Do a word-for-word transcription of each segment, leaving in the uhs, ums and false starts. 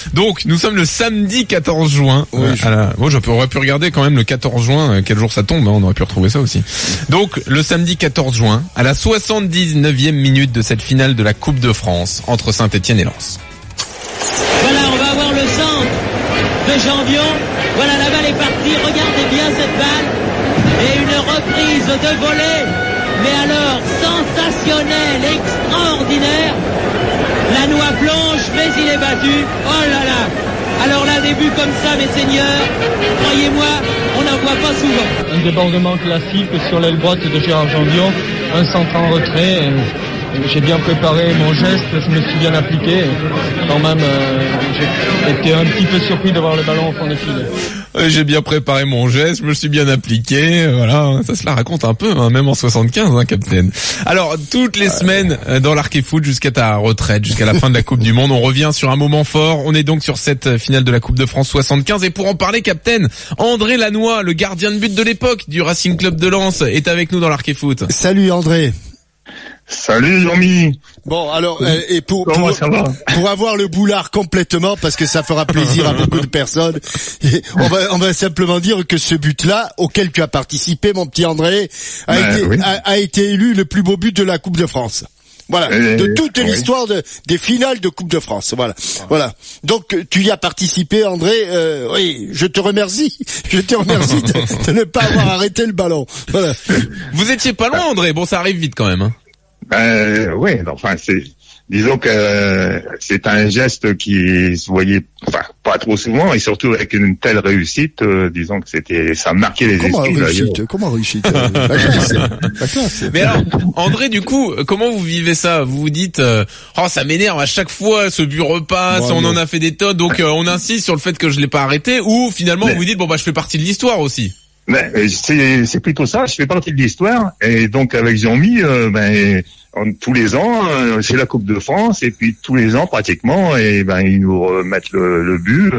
Donc, nous sommes le samedi quatorze juin. Oui, euh, je... la... Moi, j'aurais pu regarder quand même le quatorze juin, quel jour ça tombe, hein, on aurait pu retrouver ça aussi. Donc, le samedi quatorze juin, à la soixante-dix-neuvième minute de cette finale de la Coupe de France entre Saint-Etienne et Lens. Voilà, on va avoir le centre de Jambion. Voilà, la balle est partie. Regardez bien cette balle. Et une reprise de volée. Mais alors, sensationnelle, extraordinaire. La noix plonge, mais il est battu. Oh là là. Alors là, des buts comme ça, mes seigneurs, croyez-moi, on n'en voit pas souvent. Un débordement classique sur l'aile droite de Gérard Jambion. Un centre en retrait. J'ai bien préparé mon geste, je me suis bien appliqué. Quand même, euh, j'ai été un petit peu surpris de voir le ballon au fond des filets. Euh, j'ai bien préparé mon geste, je me suis bien appliqué, voilà, ça se la raconte un peu, hein, même en soixante-quinze, hein, Captain. Alors, toutes les semaines, dans l'Arc et Foot, jusqu'à ta retraite, jusqu'à la fin de la Coupe du Monde, on revient sur un moment fort. On est donc sur cette finale de la Coupe de France soixante-quinze, et pour en parler, Captain, André Lannoy, le gardien de but de l'époque du Racing Club de Lens, est avec nous dans l'Arc et Foot. Salut André. Salut Jean-Mi. Bon alors euh, et pour pour, pour avoir le boulard complètement, parce que ça fera plaisir à beaucoup de personnes, on va on va simplement dire que ce but-là auquel tu as participé, mon petit André, a ben, été oui. a, a été élu le plus beau but de la Coupe de France. Voilà, et, de toute oui. l'histoire de, des finales de Coupe de France. Voilà, voilà. Donc tu y as participé, André. Euh, oui, je te remercie. Je te remercie de, de ne pas avoir arrêté le ballon. Voilà. Vous étiez pas loin, André. Bon, ça arrive vite quand même. Hein. Euh, oui, enfin c'est, disons que euh, c'est un geste qui se voyait, enfin pas trop souvent, et surtout avec une telle réussite, euh, disons que c'était, ça marquait les comment esprits. Réussite, comment réussite euh, la classe, la classe. Mais alors, André, du coup, comment vous vivez ça? Vous vous dites, euh, oh ça m'énerve à chaque fois, ce but repasse, bon, on non. en a fait des tonnes, donc euh, on insiste sur le fait que je l'ai pas arrêté, ou finalement Mais... vous vous dites bon bah je fais partie de l'histoire aussi. Mais c'est, c'est plutôt ça, je fais partie de l'histoire, et donc avec Jean-Mi, euh, ben on, tous les ans, euh, c'est la Coupe de France, et puis tous les ans pratiquement, et ben ils nous remettent le, le but,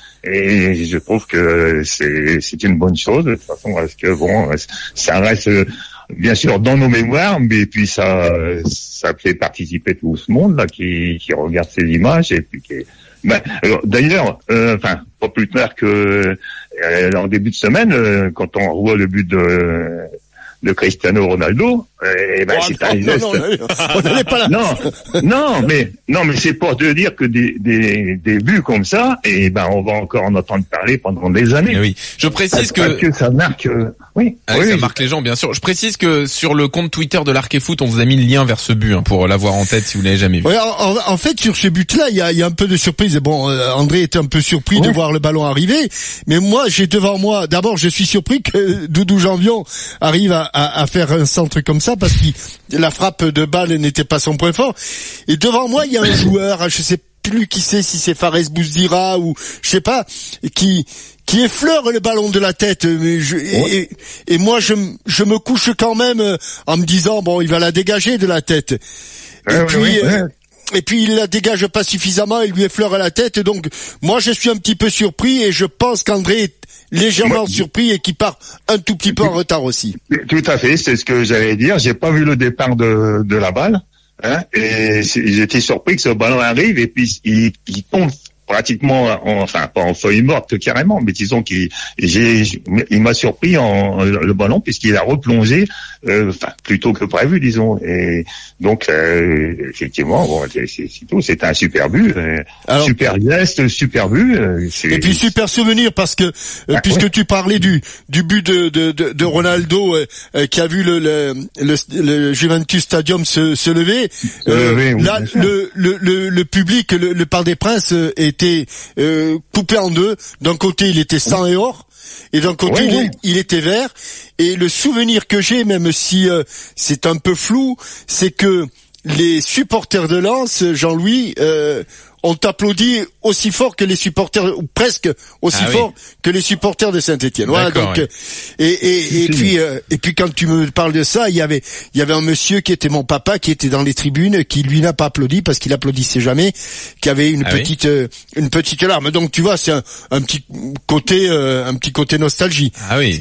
et, et je trouve que c'est, c'est une bonne chose de toute façon, parce que bon, ça reste bien sûr dans nos mémoires, mais puis ça, ça fait participer tout ce monde là qui, qui regarde ces images, et puis qui Ben, alors, d'ailleurs, euh, enfin, pas plus tard que euh, en début de semaine, euh, quand on revoit le but de, de Cristiano Ronaldo, eh ben, oh, c'est non, un geste. Non, non, on n'allait pas là. Non, non, mais non, mais c'est pour te dire que des, des, des buts comme ça, et ben, on va encore en entendre parler pendant des années. Mais oui, je précise que, parce que ça marque. Euh, oui, ah, oui, ça oui. marque les gens, bien sûr. Je précise que sur le compte Twitter de l'Arc et Foot, on vous a mis le lien vers ce but hein, pour l'avoir en tête si vous l'avez jamais vu. Ouais, en, en fait, sur ce but-là, il y a, y a un peu de surprise. Bon, euh, André était un peu surpris ouais. de voir le ballon arriver, mais moi, j'ai devant moi. D'abord, je suis surpris que Doudou Jambion arrive à, à, à faire un centre comme ça parce que la frappe de balle n'était pas son point fort. Et devant moi, il y a un joueur, je sais plus qui c'est, si c'est Fares Bouzdira ou je sais pas, qui qui effleure le ballon de la tête. Mais je, et, et, et moi, je, je me couche quand même en me disant bon, il va la dégager de la tête. Et ouais, puis. Ouais, ouais. Euh, Et puis il la dégage pas suffisamment, il lui effleure la tête. Donc moi je suis un petit peu surpris et je pense qu'André est légèrement Moi, surpris et qu'il part un tout petit peu en retard aussi. Tout à fait, c'est ce que j'allais dire. J'ai pas vu le départ de, de la balle, hein, et j'étais surpris que ce ballon arrive et puis il, il tombe pratiquement, en, enfin pas en feuille morte carrément, mais disons qu'il, j'ai, il m'a surpris en le ballon puisqu'il a replongé, euh, enfin plutôt que prévu, disons. Et donc euh, effectivement, bon, c'est, c'est, c'est tout, c'est un super but, euh, Alors, super geste, super but. Euh, c'est, et puis super souvenir parce que euh, ah, puisque ouais. tu parlais du du but de de de, de Ronaldo euh, euh, qui a vu le le, le, le Juventus Stadium se, se lever. Euh, lever oui, là, le, le le le public, le, le Parc des Princes euh, était euh, coupé en deux. D'un côté, il était sang et or, et d'un côté, oui, il, oui. il était vert. Et le souvenir que j'ai, même si euh, c'est un peu flou, c'est que les supporters de Lens, Jean-Louis, euh, ont applaudi aussi fort que les supporters, ou presque aussi ah, fort oui. que les supporters de Saint-Etienne. Voilà, donc, oui. et, et, et puis, euh, et puis quand tu me parles de ça, il y avait, il y avait un monsieur qui était mon papa, qui était dans les tribunes, qui lui n'a pas applaudi parce qu'il applaudissait jamais, qui avait une ah, petite, oui. euh, une petite larme. Donc tu vois, c'est un, un petit côté, euh, un petit côté nostalgie. Ah oui.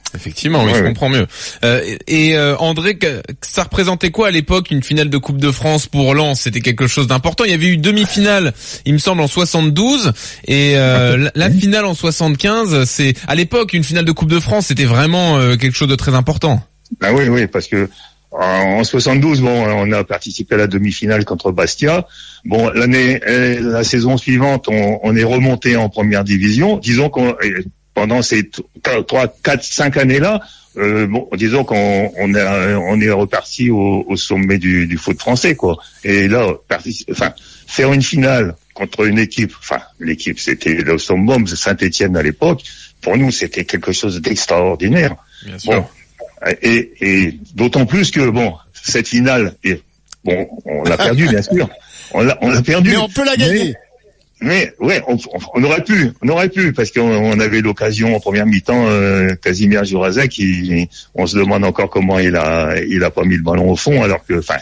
Effectivement, oui, ouais, je ouais. comprends mieux. Euh, et euh, André, ça représentait quoi à l'époque une finale de Coupe de France pour Lens? C'était quelque chose d'important. Il y avait eu demi-finale, il me semble, en soixante-douze, et euh, la, la finale en soixante-quinze. C'est à l'époque une finale de Coupe de France, c'était vraiment euh, quelque chose de très important. Ah oui, oui, parce que en soixante-douze, bon, on a participé à la demi-finale contre Bastia. Bon, l'année, la saison suivante, on, on est remonté en première division. Disons qu'on pendant ces trois, quatre, cinq années-là, euh, bon, disons qu'on on est, on est reparti au, au sommet du, du foot français, quoi. Et là, enfin, faire une finale contre une équipe, enfin, l'équipe, c'était le summum de Saint-Étienne à l'époque. Pour nous, c'était quelque chose d'extraordinaire. Bien sûr. Bon, et, et d'autant plus que bon, cette finale, et, bon, on l'a perdu, bien sûr. On l'a, on l'a perdu. Mais on peut la gagner. Mais, Mais ouais, on, on aurait pu, on aurait pu, parce qu'on on avait l'occasion en première mi-temps. Euh, Casimir Jurasek, il, on se demande encore comment il a, il a pas mis le ballon au fond, alors que, enfin,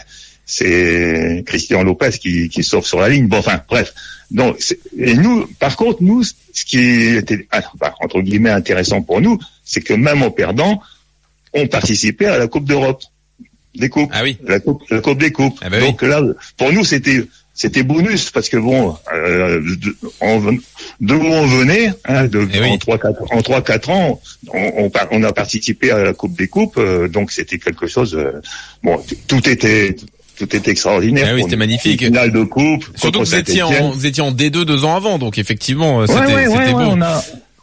c'est Christian Lopez qui, qui sauve sur la ligne. Bon, enfin, bref. Donc, et nous, par contre, nous, ce qui était bah, entre guillemets intéressant pour nous, c'est que même en perdant, on participait à la Coupe d'Europe, des coupes, ah oui, la coupe, la Coupe des coupes. Ah bah Donc oui. là, pour nous, c'était C'était bonus parce que bon, euh, de, on, de où on venait, hein, de, eh oui. en trois quatre en trois quatre ans, on, on, on a participé à la Coupe des Coupes, euh, donc c'était quelque chose. Euh, bon, tout était tout était extraordinaire. Eh oui, c'était magnifique. Finale de coupe. Surtout que vous étiez en vous étiez en D deux deux ans avant, donc effectivement, c'était ouais, ouais, c'était ouais, beau. Ouais, on a,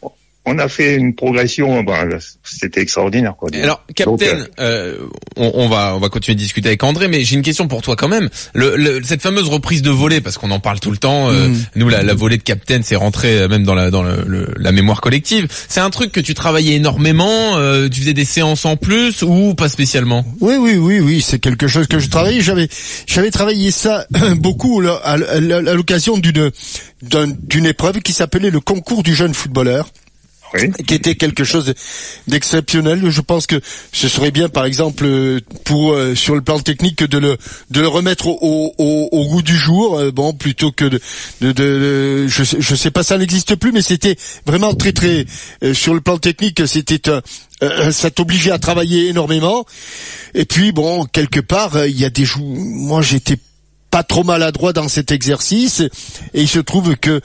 On a fait une progression, ben, c'était extraordinaire, quoi. Alors, Captain, euh, on, on va on va continuer de discuter avec André, mais j'ai une question pour toi quand même. Le, le, cette fameuse reprise de volée, parce qu'on en parle tout le temps. Euh, mmh. Nous, la, la volée de Captain, c'est rentré même dans la dans le, le, la mémoire collective. C'est un truc que tu travaillais énormément. Euh, tu faisais des séances en plus ou pas spécialement? Oui, oui, oui, oui. C'est quelque chose que je travaillais. J'avais j'avais travaillé ça beaucoup là, à, à, à l'occasion d'une d'une épreuve qui s'appelait le concours du jeune footballeur. Oui. Qui était quelque chose d'exceptionnel. Je pense que ce serait bien, par exemple, pour euh, sur le plan technique, de le de le remettre au, au, au goût du jour. Euh, bon, plutôt que de, de, de je sais, je sais pas, ça n'existe plus, mais c'était vraiment très très euh, sur le plan technique, c'était euh, euh, ça t'obligeait à travailler énormément. Et puis bon, quelque part, il y a des jours, moi j'étais pas trop maladroit dans cet exercice, et il se trouve que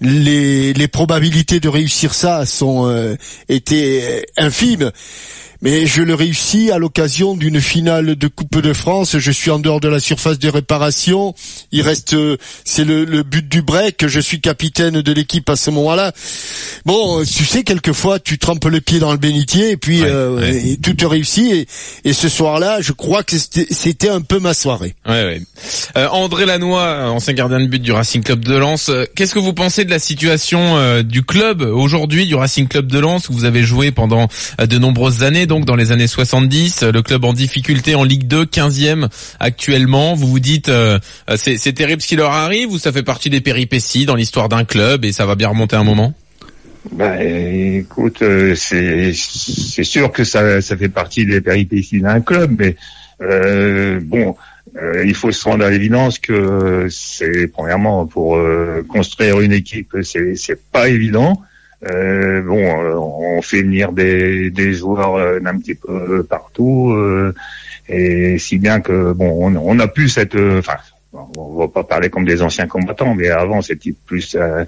les les probabilités de réussir ça sont euh, étaient infimes. Mais je le réussis à l'occasion d'une finale de Coupe de France. Je suis en dehors de la surface de réparation. Il reste, euh, c'est le, le but du break. Je suis capitaine de l'équipe à ce moment-là. Bon, tu sais, quelquefois, tu trempes le pied dans le bénitier et puis ouais, euh, ouais. Et tout te réussit. Et, et ce soir-là, je crois que c'était, c'était un peu ma soirée. Ouais, ouais. Euh, André Lannoy, ancien gardien de but du Racing Club de Lens. Qu'est-ce que vous pensez de la situation euh, du club aujourd'hui, du Racing Club de Lens, où vous avez joué pendant euh, de nombreuses années? Donc dans les années soixante-dix, le club en difficulté en Ligue deux, quinzième actuellement. Vous vous dites euh, c'est, c'est terrible ce qui leur arrive, ou ça fait partie des péripéties dans l'histoire d'un club et ça va bien remonter un moment? Ben écoute, euh, c'est c'est sûr que ça ça fait partie des péripéties d'un club, mais euh, bon, euh, il faut se rendre à l'évidence que c'est premièrement pour euh, construire une équipe, c'est c'est pas évident. Euh, bon, euh, on fait venir des, des joueurs euh, d'un petit peu partout, euh, et si bien que bon, on, on a plus cette, enfin, euh, on va pas parler comme des anciens combattants, mais avant c'était plus euh,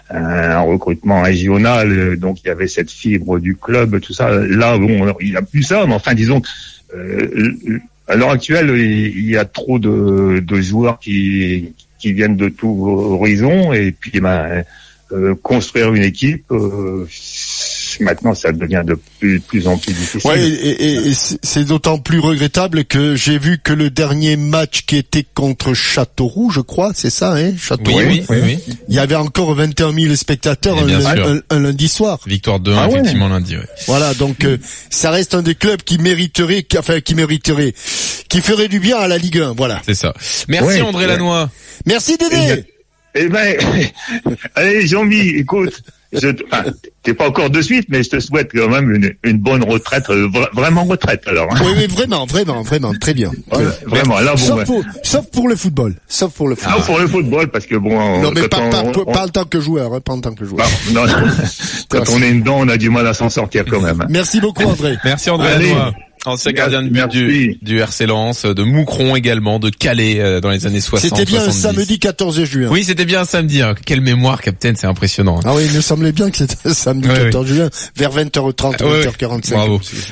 un recrutement régional, euh, donc il y avait cette fibre du club, tout ça. Là, bon, il y a plus ça, mais enfin, disons, euh, à l'heure actuelle, il y a trop de, de joueurs qui qui viennent de tout horizon, et puis ben. Euh, construire une équipe, euh, maintenant ça devient de plus, plus en plus difficile. Ouais, et, et, et c'est d'autant plus regrettable que j'ai vu que le dernier match qui était contre Châteauroux, je crois, c'est ça, hein, Châteauroux. Oui, oui, oui, oui. Il y avait encore vingt et un mille spectateurs un, un, un lundi soir. Victoire deux un, ah ouais. Effectivement, lundi, ouais. Voilà, donc euh, ça reste un des clubs qui mériterait, qui, enfin qui mériterait, qui ferait du bien à la Ligue un, voilà. C'est ça. Merci ouais, André ouais. Lannoy. Merci Dédé. Eh ben, allez Jean-Mi, écoute, je, enfin, t'es pas encore de suite, mais je te souhaite quand même une, une bonne retraite, euh, vra- vraiment retraite alors. Hein. Oui, oui, vraiment, vraiment, vraiment, très bien. Voilà, vraiment, là, bon, sauf, ouais. pour, sauf pour le football, sauf pour le football. Sauf pour le football, parce que bon. Non, mais pas, on, pas, on, pas en tant que joueur, hein, pas en tant que joueur. Bah, non, quand on est dedans, on a du mal à s'en sortir quand même. Merci beaucoup, André. Merci André Lanois, ancien gardien de but du, du R C Lens, de Moucron également, de Calais euh, dans les années soixante. C'était bien soixante-dix. un samedi quatorze juin. Oui, c'était bien un samedi. Hein. Quelle mémoire, Capitaine, c'est impressionnant. Hein. Ah oui, il me semblait bien que c'était un samedi oui, quatorze juin, vers vingt heures trente, ah, vingt oui, heures quarante-cinq. Bravo.